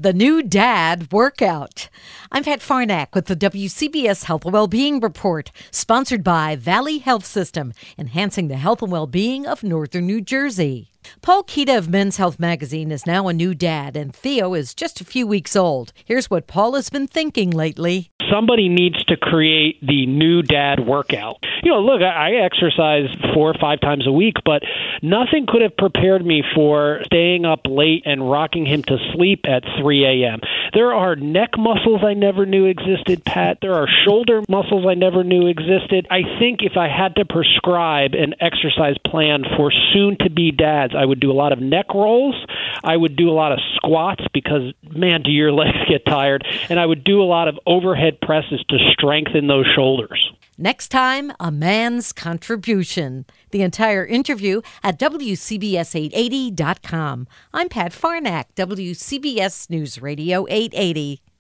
The new dad workout. I'm Pat Farnack with the WCBS Health and Wellbeing Report, sponsored by Valley Health System, enhancing the health and well-being of northern New Jersey. Paul Keita of Men's Health magazine is now a new dad, and Theo is just a few weeks old. Here's what Paul has been thinking lately. Somebody needs to create the new dad workout. Look, I exercise 4 or 5 times a week, but nothing could have prepared me for staying up late and rocking him to sleep at 3 a.m. There are neck muscles I never knew existed, Pat. There are shoulder muscles I never knew existed. I think if I had to prescribe an exercise plan for soon-to-be dads, I would do a lot of neck rolls. I would do a lot of squats because, man, do your legs get tired. And I would do a lot of overhead presses to strengthen those shoulders. Next time, a man's contribution. The entire interview at WCBS880.com. I'm Pat Farnack, WCBS News Radio 880.